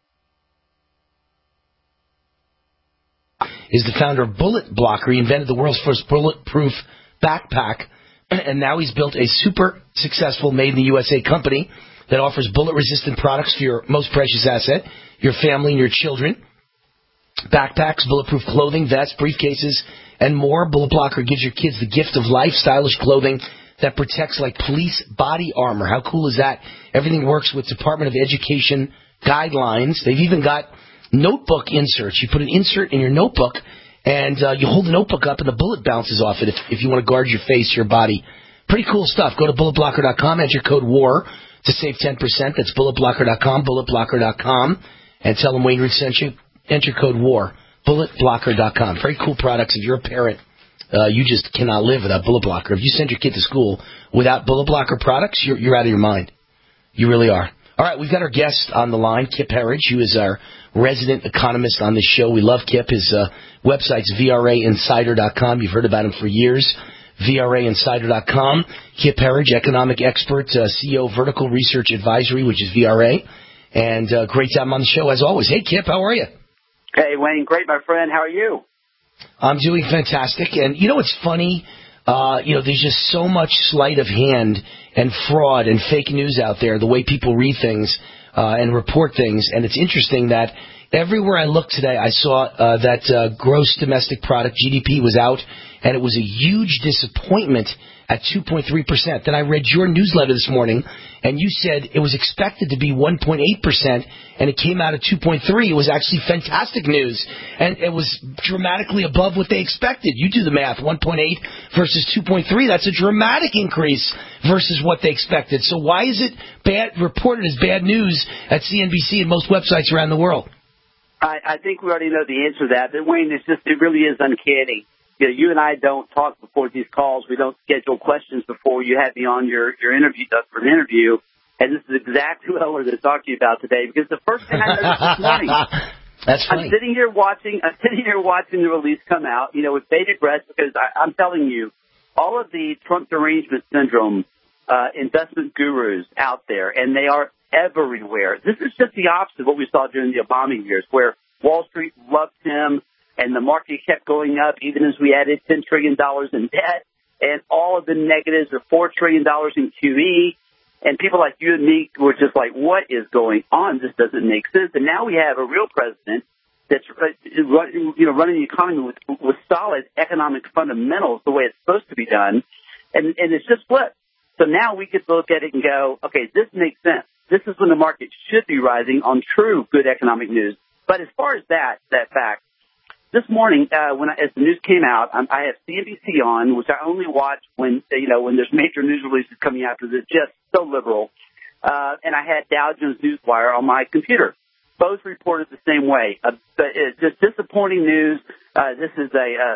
Speaker 3: is the founder of Bullet Blocker. He invented the world's first bulletproof backpack, and now he's built a super successful made-in-the-USA company that offers bullet-resistant products for your most precious asset, your family and your children. Backpacks, bulletproof clothing, vests, briefcases, and more. Bullet Blocker gives your kids the gift of life, stylish clothing that protects like police body armor. How cool is that? Everything works with Department of Education guidelines. They've even got notebook inserts. You put an insert in your notebook, and you hold the notebook up, and the bullet bounces off it if you want to guard your face, your body. Pretty cool stuff. Go to bulletblocker.com, enter code WAR to save 10%. That's bulletblocker.com, bulletblocker.com, and tell them Wayne Root sent you. Enter code WAR, bulletblocker.com. Very cool products. If you're a parent, you just cannot live without Bullet Blocker. If you send your kid to school without Bullet Blocker products, you're out of your mind. You really are. All right, we've got our guest on the line, Kip Herriage, who is our resident economist on this show. We love Kip. His website's VRAinsider.com. You've heard about him for years. VRAinsider.com. Kip Herriage, economic expert, CEO of Vertical Research Advisory, which is VRA. And great to have him on the show, as always. Hey, Kip, how are you?
Speaker 16: Hey, Wayne. Great, my friend. How are you?
Speaker 3: I'm doing fantastic. And you know what's funny? There's just so much sleight of hand and fraud and fake news out there, the way people read things and report things. And it's interesting that everywhere I looked today, I saw that gross domestic product, GDP, was out, and it was a huge disappointment at 2.3%. Then I read your newsletter this morning, and you said it was expected to be 1.8%, and it came out at 2.3. It was actually fantastic news, and it was dramatically above what they expected. You do the math, 1.8 versus 2.3. That's a dramatic increase versus what they expected. So why is it reported as bad news at CNBC and most websites around the world?
Speaker 16: I think we already know the answer to that. But Wayne, it really is uncanny. You and I don't talk before these calls. We don't schedule questions before you have me on your interview for an interview. And this is exactly what I wanted to talk to you about today, because the first thing I noticed this morning,
Speaker 3: That's funny.
Speaker 16: I'm sitting here watching the release come out, with bated breath, because I'm telling you, all of the Trump derangement syndrome investment gurus out there, and they are everywhere. This is just the opposite of what we saw during the Obama years, where Wall Street loved him, and the market kept going up even as we added $10 trillion in debt, and all of the negatives are $4 trillion in QE. And people like you and me were just like, what is going on? This doesn't make sense. And now we have a real president that's running the economy with solid economic fundamentals, the way it's supposed to be done. And it's just flipped. So now we could look at it and go, okay, this makes sense. This is when the market should be rising on true good economic news. But as far as that fact, this morning, as the news came out, I have CNBC on, which I only watch when there's major news releases coming out, because it's just so liberal. And I had Dow Jones Newswire on my computer. Both reported the same way. Just disappointing news. This is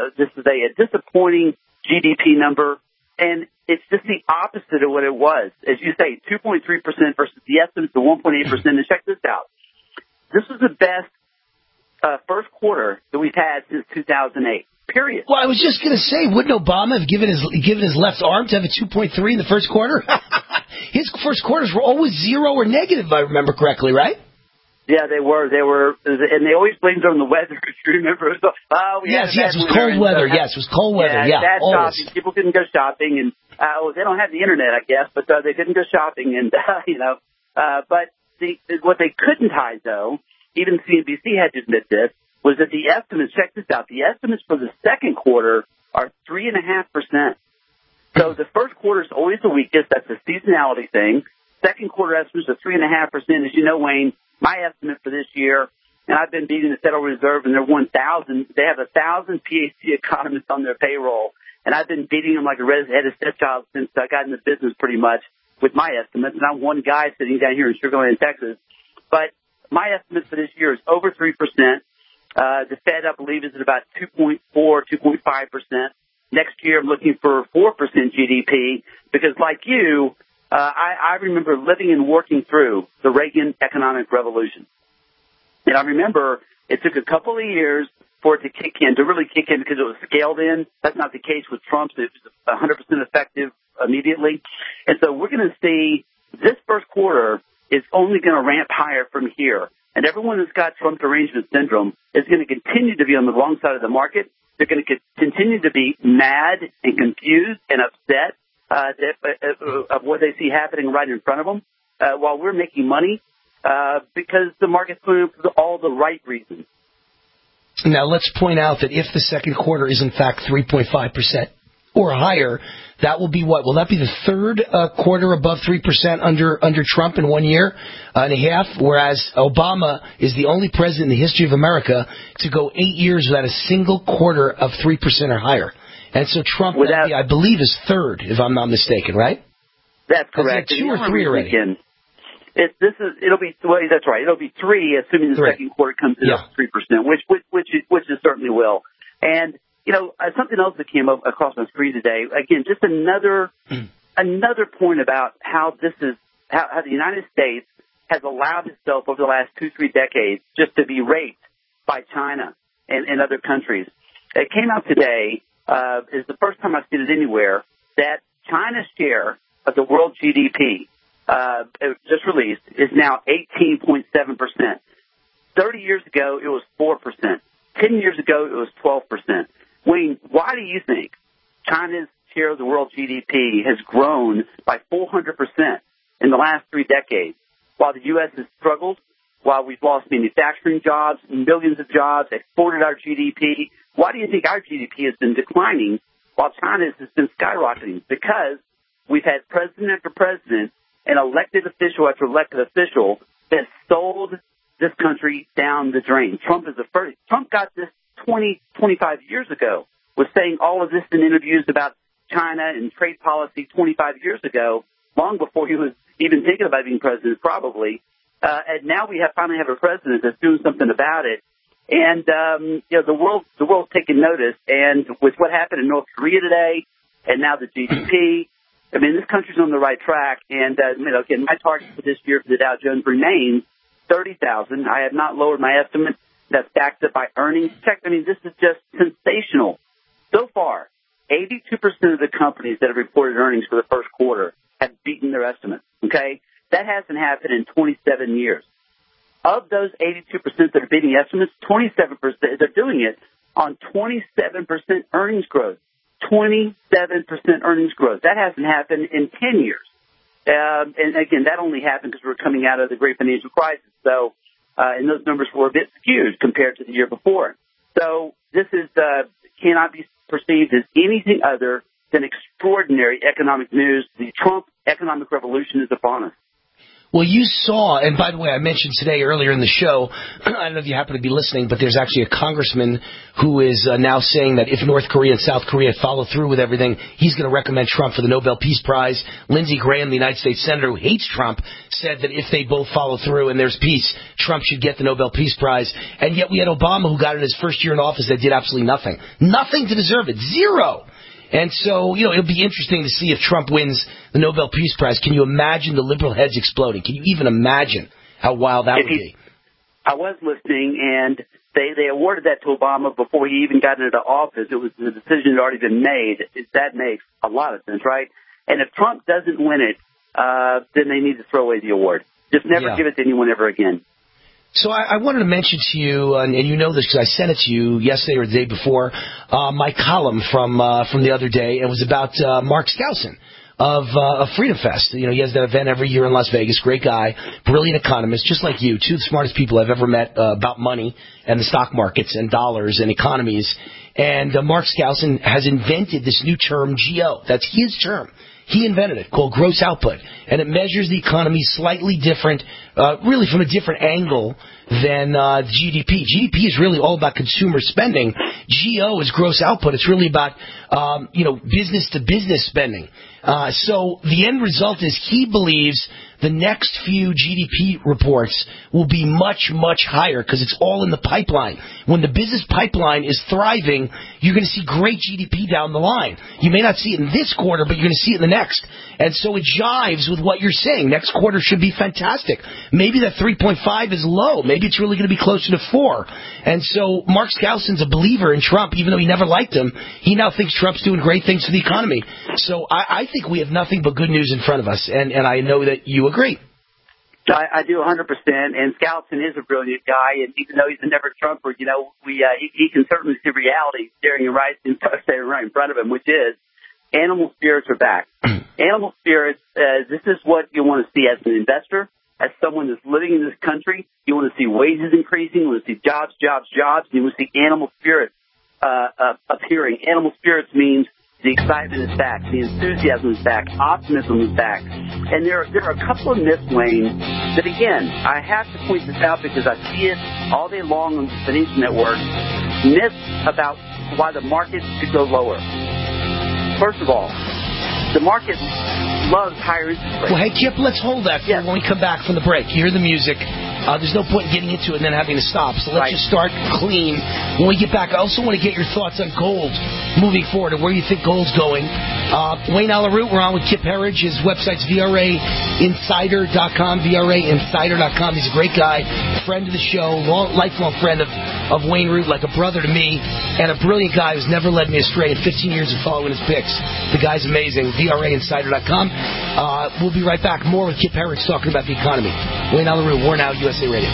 Speaker 16: a disappointing GDP number, and it's just the opposite of what it was. As you say, 2.3% versus the estimates of 1.8%. And check this out. This was the best first quarter that we've had since 2008, period.
Speaker 3: Well, I was just going to say, wouldn't Obama have given his left arm to have a 2.3 in the first quarter? His first quarters were always zero or negative, if I remember correctly, right?
Speaker 16: Yeah, they were, and they always blamed it on the weather, if you remember.
Speaker 3: Yes, it was cold weather. Yes, it was cold weather. Yeah,
Speaker 16: bad shopping. People couldn't go shopping, and they don't have the internet, I guess, but they couldn't go shopping, and But what they couldn't hide, though, even CNBC had to admit this, was that the estimates, check this out, the estimates for the second quarter are 3.5%. So the first quarter is always the weakest. That's a seasonality thing. Second quarter estimates are 3.5%. As you know, Wayne, my estimate for this year, and I've been beating the Federal Reserve, and they're 1,000. They have 1,000 PhD economists on their payroll, and I've been beating them like a red-headed stepchild since I got in the business, pretty much, with my estimates. And I'm one guy sitting down here in Sugar Land, Texas. But my estimate for this year is over 3%. The Fed, I believe, is at about 2.4, 2.5%. Next year, I'm looking for 4% GDP because, like you, I remember living and working through the Reagan economic revolution. And I remember it took a couple of years for it to kick in, because it was scaled in. That's not the case with Trump's. It was 100% effective immediately. And so we're going to see this first quarter is only going to ramp higher from here. And everyone that's got Trump derangement syndrome is going to continue to be on the wrong side of the market. They're going to continue to be mad and confused and upset of what they see happening right in front of them, while we're making money because the market's going for all the right reasons.
Speaker 3: Now, let's point out that if the second quarter is, in fact, 3.5% or higher, that will be what? Will that be the third quarter above 3% under Trump in 1 year and a half, whereas Obama is the only president in the history of America to go 8 years without a single quarter of 3% or higher. And so Trump, I believe, is third, if I'm not mistaken, right?
Speaker 16: That's correct.
Speaker 3: Like 2 or 3 already.
Speaker 16: It'll be that's right. It'll be 3, assuming the second quarter comes in at 3%, which it certainly will. And something else that came up across my screen today. Again, just another point about how how the United States has allowed itself over the last 2-3 decades just to be raped by China and other countries. It came out today. Is the first time I've seen it anywhere that China's share of the world GDP, just released, is now 18.7%. 30 years ago, it was 4%. 10 years ago, it was 12%. Wayne, why do you think China's share of the world GDP has grown by 400% in the last 3 decades, while the U.S. has struggled, while we've lost manufacturing jobs, millions of jobs, exported our GDP? Why do you think our GDP has been declining while China's has been skyrocketing? Because we've had president after president and elected official after elected official that sold this country down the drain. Trump is the first. Trump got this 25 years ago, was saying all of this in interviews about China and trade policy 25 years ago, long before he was even thinking about being president, probably. And now we finally have a president that's doing something about it. And, the world's taking notice. And with what happened in North Korea today and now the GDP, I mean, this country's on the right track. And, again, my target for this year for the Dow Jones remains 30,000. I have not lowered my estimate. That's backed up by earnings. Check. I mean, this is just sensational. So far, 82% of the companies that have reported earnings for the first quarter have beaten their estimates. Okay? That hasn't happened in 27 years. Of those 82% that are beating estimates, 27%, they're doing it on 27% earnings growth. 27% earnings growth. That hasn't happened in 10 years. And again, that only happened because we're coming out of the great financial crisis. So, and those numbers were a bit skewed compared to the year before. So this is, cannot be perceived as anything other than extraordinary economic news. The Trump economic revolution is upon us.
Speaker 3: Well, you saw, and by the way, I mentioned today earlier in the show, I don't know if you happen to be listening, but there's actually a congressman who is now saying that if North Korea and South Korea follow through with everything, he's going to recommend Trump for the Nobel Peace Prize. Lindsey Graham, the United States senator who hates Trump, said that if they both follow through and there's peace, Trump should get the Nobel Peace Prize. And yet we had Obama, who got in his first year in office, that did absolutely nothing. Nothing to deserve it. Zero. And so, it'll be interesting to see if Trump wins the Nobel Peace Prize. Can you imagine the liberal heads exploding? Can you even imagine how wild that would be?
Speaker 16: I was listening, and they awarded that to Obama before he even got into office. It was the decision had already been made. That makes a lot of sense, right? And if Trump doesn't win it, then they need to throw away the award. Just never give it to anyone ever again.
Speaker 3: So I wanted to mention to you, and you know this because I sent it to you yesterday or the day before, my column from the other day. It was about Mark Skousen of Freedom Fest. He has that event every year in Las Vegas. Great guy, brilliant economist, just like you. 2 of the smartest people I've ever met about money and the stock markets and dollars and economies. And Mark Skousen has invented this new term, GO. That's his term. He invented it, called gross output, and it measures the economy slightly different, really from a different angle than GDP. GDP is really all about consumer spending. GO is gross output. It's really about, business-to-business spending. So the end result is he believes the next few GDP reports will be much, much higher because it's all in the pipeline. When the business pipeline is thriving, you're going to see great GDP down the line. You may not see it in this quarter, but you're going to see it in the next. And so it jives with what you're saying. Next quarter should be fantastic. Maybe that 3.5 is low. Maybe it's really going to be closer to 4. And so Mark Skousen's a believer in Trump, even though he never liked him. He now thinks Trump's doing great things for the economy. So I think we have nothing but good news in front of us, and I know that you agree.
Speaker 16: I do 100%, and Skousen is a brilliant guy, and even though he's a never Trumper, he can certainly see reality staring right in front of him, which is animal spirits are back. Animal spirits, this is what you want to see as an investor, as someone that's living in this country. You want to see wages increasing, you want to see jobs, and you want to see animal spirits appearing. Animal spirits means the excitement is back, the enthusiasm is back, optimism is back. And there are a couple of myths, Wayne, that, again, I have to point this out because I see it all day long on the Financial Network. Myths about why the market should go lower. First of all, the market loves higher interest rates.
Speaker 3: Well, hey, Kip, let's hold that for when we come back from the break. You hear the music. There's no point in getting into it and then having to stop. So let's just start clean. When we get back, I also want to get your thoughts on gold moving forward and where you think gold's going. Wayne Allyn Root, we're on with Kip Herriage. His website's VRAinsider.com, VRAinsider.com. He's a great guy, friend of the show, lifelong friend of Wayne Root, like a brother to me, and a brilliant guy who's never led me astray in 15 years of following his picks. The guy's amazing. VRAinsider.com. We'll be right back. More with Kip Herriage talking about the economy. Wayne Allyn Root, War Now, USA Radio.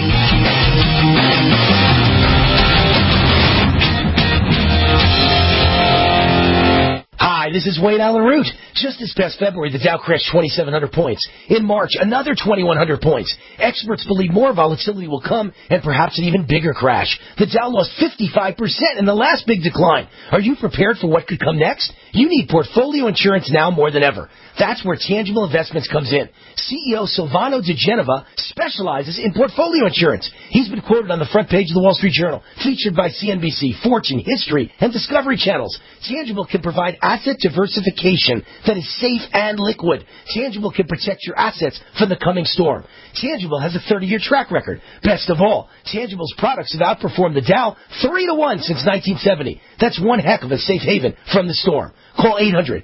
Speaker 3: Hi, this is Wayne Allyn Root. Just this past February, the Dow crashed 2,700 points. In March, another 2,100 points. Experts believe more volatility will come and perhaps an even bigger crash. The Dow lost 55% in the last big decline. Are you prepared for what could come next? You need portfolio insurance now more than ever. That's where Tangible Investments comes in. CEO Silvano De Genova specializes in portfolio insurance. He's been quoted on the front page of the Wall Street Journal, featured by CNBC, Fortune, History, and Discovery Channels. Tangible can provide asset diversification that is safe and liquid. Tangible can protect your assets from the coming storm. Tangible has a 30-year track record. Best of all, Tangible's products have outperformed the Dow 3-1 since 1970. That's one heck of a safe haven from the storm. Call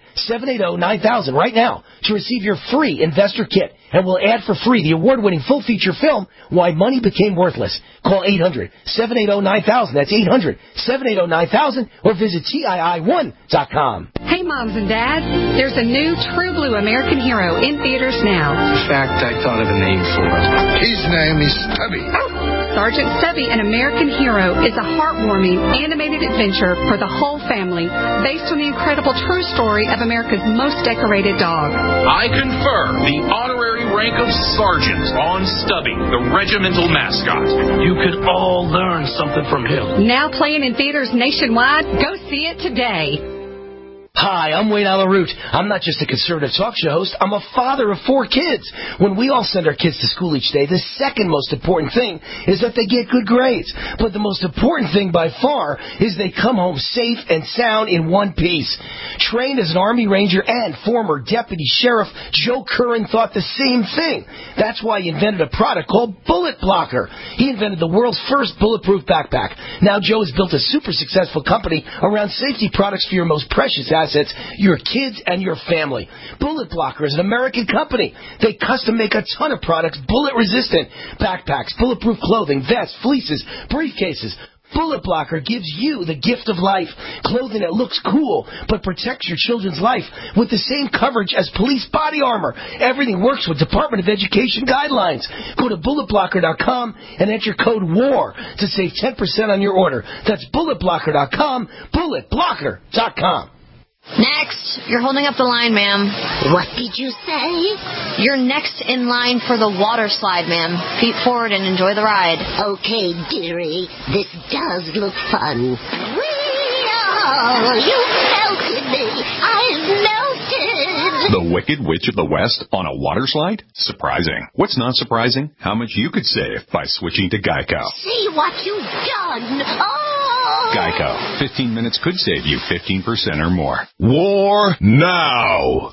Speaker 3: 800-780-9000 right now to receive your free investor kit, and we'll add for free the award-winning full-feature film, Why Money Became Worthless. Call 800-780-9000. That's 800-780-9000, or visit TII1.com.
Speaker 17: Hey, moms and dads, there's a new True Blue American Hero in theaters now.
Speaker 18: In fact, I thought of a name for him. His name is Stubby.
Speaker 17: Sergeant Stubby, An American Hero, is a heartwarming, animated adventure for the whole family based on the incredible true story of America's most decorated dog.
Speaker 19: I confer the honorary rank of Sergeant on Stubby, the regimental mascot.
Speaker 18: You could all learn something from him.
Speaker 17: Now playing in theaters nationwide. Go see it today.
Speaker 3: Hi, I'm Wayne Allyn Root. I'm not just a conservative talk show host. I'm a father of 4 kids. When we all send our kids to school each day, the second most important thing is that they get good grades. But the most important thing by far is they come home safe and sound in one piece. Trained as an Army Ranger and former Deputy Sheriff, Joe Curran thought the same thing. That's why he invented a product called Bullet Blocker. He invented the world's first bulletproof backpack. Now Joe has built a super successful company around safety products for your most precious assets, your kids and your family. Bullet Blocker is an American company. They custom make a ton of products bullet resistant. Backpacks, bulletproof clothing, vests, fleeces, briefcases. Bullet Blocker gives you the gift of life. Clothing that looks cool, but protects your children's life with the same coverage as police body armor. Everything works with Department of Education guidelines. Go to bulletblocker.com and enter code WAR to save 10% on your order. That's bulletblocker.com, bulletblocker.com.
Speaker 20: Next. You're holding up the line, ma'am.
Speaker 21: What did you say?
Speaker 20: You're next in line for the water slide, ma'am. Feet forward and enjoy the ride.
Speaker 21: Okay, dearie. This does look fun. Whee-oh, you melted me. I've melted.
Speaker 2: The Wicked Witch of the West on a water slide? Surprising. What's not surprising? How much you could save by switching to Geico.
Speaker 21: See what you've done. Oh!
Speaker 2: Geico. 15 minutes could save you 15% or more. War now!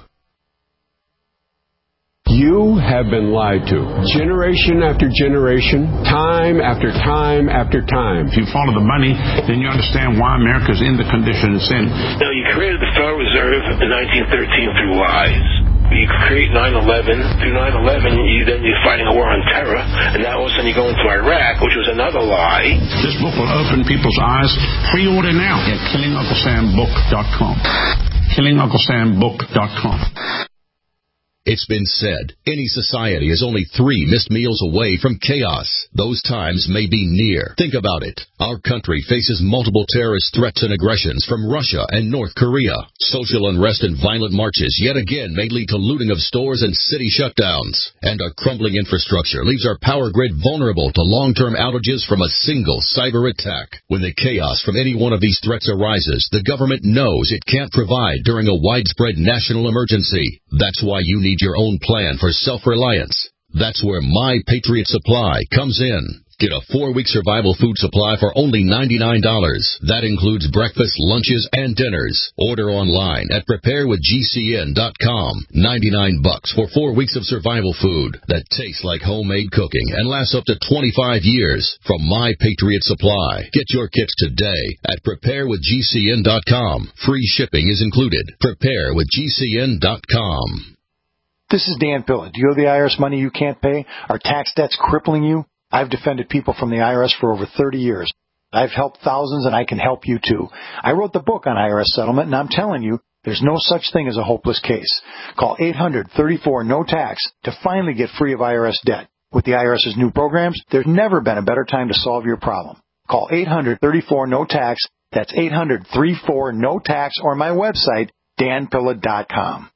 Speaker 22: You have been lied to. Generation after generation, time after time after time.
Speaker 23: If you follow the money, then you understand why America's in the condition it's in.
Speaker 24: Now, you created the Federal Reserve in 1913 through lies. You create 9/11. Through 9/11, you're fighting a war on terror, and now all of a sudden you go into Iraq, which was another lie.
Speaker 23: This book will open people's eyes. Pre-order now at KillingUncleSamBook.com. KillingUncleSamBook.com.
Speaker 4: It's been said, any society is only 3 missed meals away from chaos. Those times may be near. Think about it. Our country faces multiple terrorist threats and aggressions from Russia and North Korea. Social unrest and violent marches yet again may lead to looting of stores and city shutdowns. And our crumbling infrastructure leaves our power grid vulnerable to long-term outages from a single cyber attack. When the chaos from any one of these threats arises, the government knows it can't provide during a widespread national emergency. That's why you need your own plan for self-reliance. That's where My Patriot Supply comes in. Get a 4-week survival food supply for only $99. That includes breakfast, lunches, and dinners. Order online at preparewithgcn.com. $99 for 4 weeks of survival food that tastes like homemade cooking and lasts up to 25 years from My Patriot Supply. Get your kits today at preparewithgcn.com. Free shipping is included. Preparewithgcn.com.
Speaker 5: This is Dan Pilla. Do you owe the IRS money you can't pay? Are tax debts crippling you? I've defended people from the IRS for over 30 years. I've helped thousands, and I can help you too. I wrote the book on IRS settlement, and I'm telling you, there's no such thing as a hopeless case. Call 800-34-NO-TAX to finally get free of IRS debt. With the IRS's new programs, there's never been a better time to solve your problem. Call 800-34-NO-TAX. That's 800-34-NO-TAX, or my website, danpilla.com.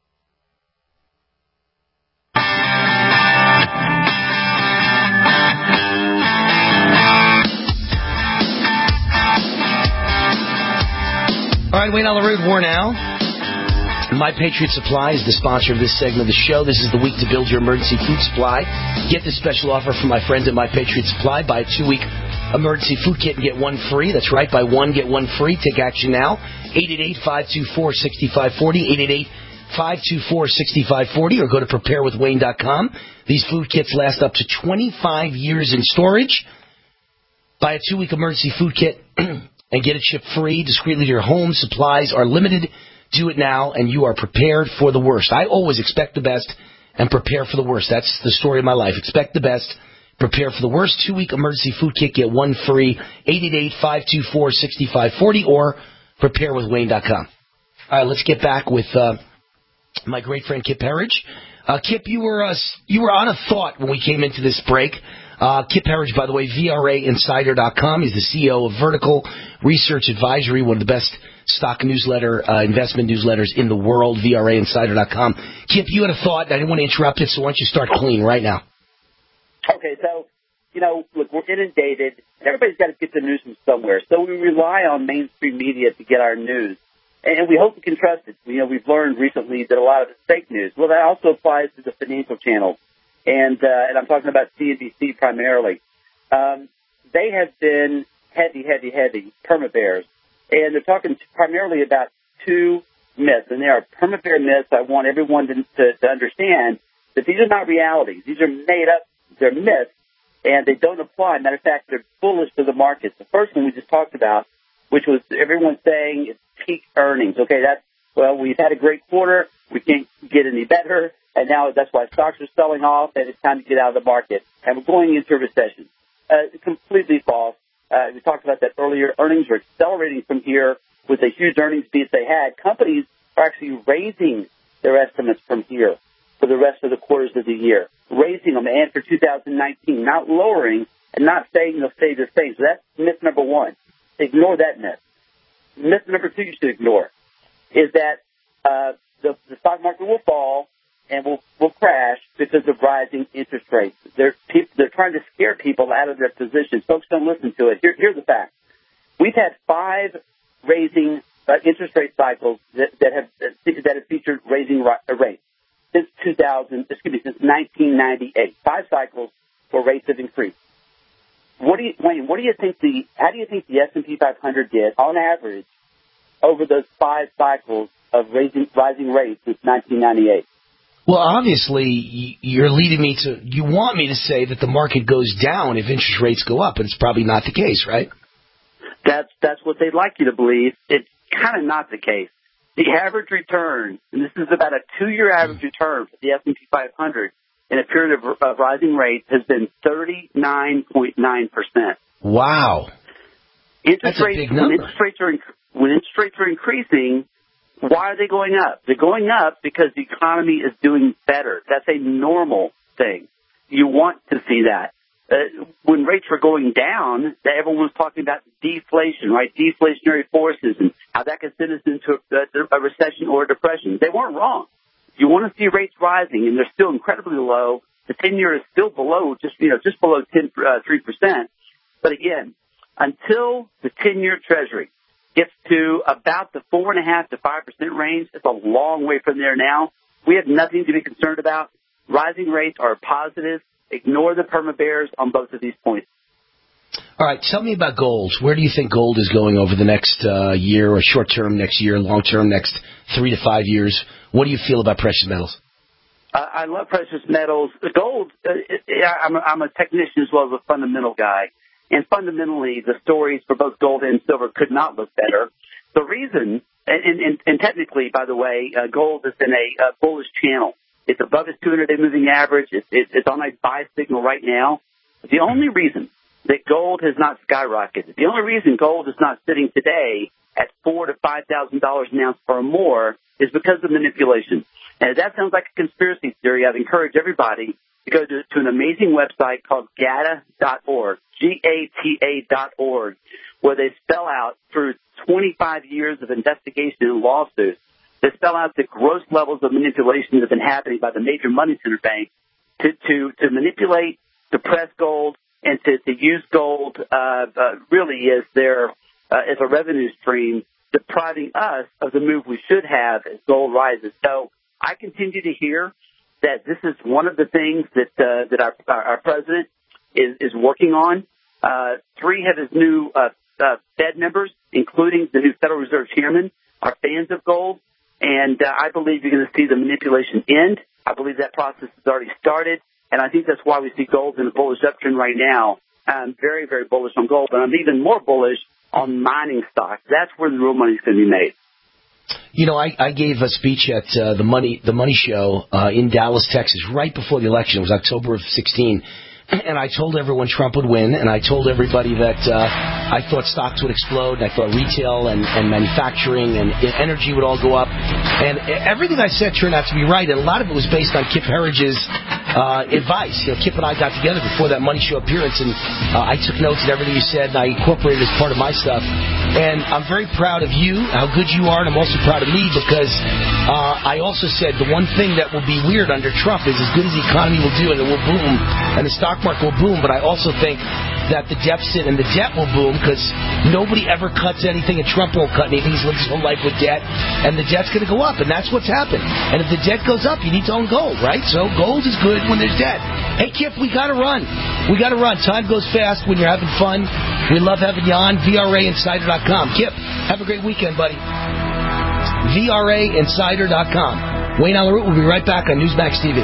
Speaker 3: All right, Wayne Allyn Root, War Now. My Patriot Supply is the sponsor of this segment of the show. This is the week to build your emergency food supply. Get this special offer from my friends at My Patriot Supply. Buy a 2-week emergency food kit and get one free. That's right, buy one, get one free. Take action now. 888-524-6540. 888-524-6540, or go to preparewithwayne.com. These food kits last up to 25 years in storage. Buy a 2-week emergency food kit and get it shipped free, discreetly to your home. Supplies are limited. Do it now, and you are prepared for the worst. I always expect the best and prepare for the worst. That's the story of my life. Expect the best, prepare for the worst. 2-week emergency food kit, get one free. 888-524-6540 or preparewithwayne.com. All right, let's get back with my great friend Kip Herriage. Kip, you were on a thought when we came into this break. Kip Herriage, by the way, VRAinsider.com. He's the CEO of Vertical Research Advisory, one of the best stock investment newsletters in the world, VRAinsider.com. Kip, you had a thought. I didn't want to interrupt it, so why don't you start clean right now?
Speaker 16: Okay, so, look, we're inundated. Everybody's got to get the news from somewhere. So we rely on mainstream media to get our news. And we hope we can trust it. We've learned recently that a lot of it's fake news. Well, that also applies to the financial channels. And I'm talking about CNBC primarily. They have been heavy perma-bears. And they're talking primarily about 2 myths. And they are perma-bear myths. I want everyone to understand that these are not realities. These are made up. They're myths. And they don't apply. Matter of fact, they're bullish to the markets. The first one we just talked about, which was everyone saying it's peak earnings. Okay, we've had a great quarter. We can't get any better. And now that's why stocks are selling off, and it's time to get out of the market. And we're going into a recession. Completely false. We talked about that earlier. Earnings are accelerating from here with the huge earnings beats they had. Companies are actually raising their estimates from here for the rest of the quarters of the year, raising them, and for 2019, not lowering and not saying they'll stay the same. So that's myth number 1. Ignore that myth. Myth number 2 you should ignore is that the stock market will fall and will crash because of rising interest rates. They're trying to scare people out of their positions. Folks, don't listen to it. Here's the fact. We've had 5 raising interest rate cycles that have featured raising rates since 1998. 5 cycles where rates have increased. How do you think the S&P 500 did on average over those 5 cycles of rising rates since 1998?
Speaker 3: Well, obviously, you want me to say that the market goes down if interest rates go up, and it's probably not the case, right?
Speaker 16: That's what they'd like you to believe. It's kind of not the case. The average return, and this is about a 2-year average return for the S&P 500 in a period of rising rates, has been 39.9%.
Speaker 3: Wow. That's a big number.
Speaker 16: When interest rates are increasing, Why are they going up? They're going up because the economy is doing better. That's a normal thing. You want to see that. When rates were going down, everyone was talking about deflation, right? Deflationary forces and how that could send us into a recession or a depression. They weren't wrong. You want to see rates rising, and they're still incredibly low. The 10-year is still below, just below 3%. But again, until the 10-year Treasury gets to about the 4.5% to 5% range, it's a long way from there now. We have nothing to be concerned about. Rising rates are positive. Ignore the perma bears on both of these points.
Speaker 3: All right, tell me about gold. Where do you think gold is going over the next year, or short term next year, long term next 3 to 5 years? What do you feel about precious metals?
Speaker 16: I love precious metals. Gold, I'm a technician as well as a fundamental guy. And fundamentally, the stories for both gold and silver could not look better. The reason, and technically, by the way, gold is in a bullish channel. It's above its 200-day moving average. It's on a buy signal right now. The only reason that gold has not skyrocketed, the only reason gold is not sitting today at $4,000 to $5,000 an ounce or more is because of manipulation. And if that sounds like a conspiracy theory, I'd encourage everybody to go to an amazing website called GATA.org, GATA.org, where they spell out through 25 years of investigation and lawsuits, they spell out the gross levels of manipulation that have been happening by the major money center banks to manipulate, suppress gold, and to use gold really as as a revenue stream, depriving us of the move we should have as gold rises. So I continue to hear that this is one of the things that our president is working on. 3 of his new Fed members, including the new Federal Reserve chairman, are fans of gold. And I believe you're going to see the manipulation end. I believe that process has already started. And I think that's why we see gold in a bullish uptrend right now. I'm very, very bullish on gold. And I'm even more bullish on mining stocks. That's where the real money is going to be made.
Speaker 3: You know, I gave a speech at the Money Show in Dallas, Texas, right before the election. It was October of 2016. And I told everyone Trump would win, and I told everybody that I thought stocks would explode, and I thought retail and manufacturing and energy would all go up. And everything I said turned out to be right, and a lot of it was based on Kip Herridge's advice. You know, Kip and I got together before that Money Show appearance, and I took notes of everything you said, and I incorporated it as part of my stuff. And I'm very proud of you, how good you are, and I'm also proud of me because I also said the one thing that will be weird under Trump is as good as the economy will do, and it will boom, and the stock market will boom, but I also think that the deficit and the debt will boom because nobody ever cuts anything, and Trump won't cut anything. He's lived his whole life with debt, and the debt's going to go up, and that's what's happened. And if the debt goes up, you need to own gold, right? So gold is good when there's debt. Hey, Kip, we got to run. We got to run. Time goes fast when you're having fun. We love having you on. VRAinsider.com. Kip, have a great weekend, buddy. VRAinsider.com. Wayne Allyn Root will be right back on Newsmax TV.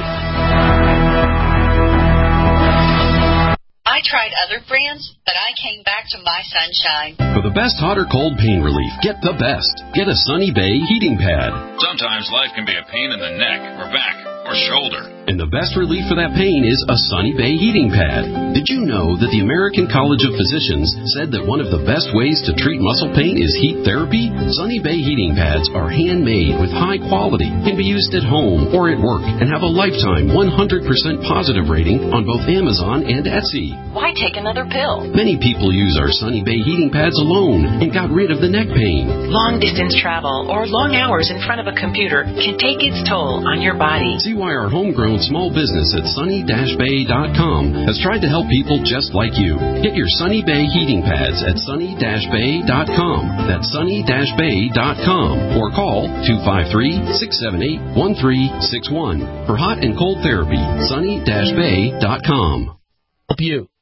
Speaker 6: I tried other brands, but I came back to My Sunshine.
Speaker 7: For the best hot or cold pain relief, get the best. Get a Sunny Bay heating pad.
Speaker 19: Sometimes life can be a pain in the neck or back or shoulder.
Speaker 7: And the best relief for that pain is a Sunny Bay heating pad. Did you know that the American College of Physicians said that one of the best ways to treat muscle pain is heat therapy? Sunny Bay heating pads are handmade with high quality, can be used at home or at work, and have a lifetime 100% positive rating on both Amazon and Etsy.
Speaker 6: Why take another pill?
Speaker 7: Many people use our Sunny Bay heating pads alone and got rid of the neck pain.
Speaker 6: Long distance travel or long hours in front of a computer can take its toll on your body.
Speaker 7: See why our homegrown small business at sunny-bay.com has tried to help people just like you. Get your Sunny Bay heating pads at sunny-bay.com. That's sunny-bay.com. Or call 253-678-1361 for hot and cold therapy. sunny-bay.com.
Speaker 3: Help you.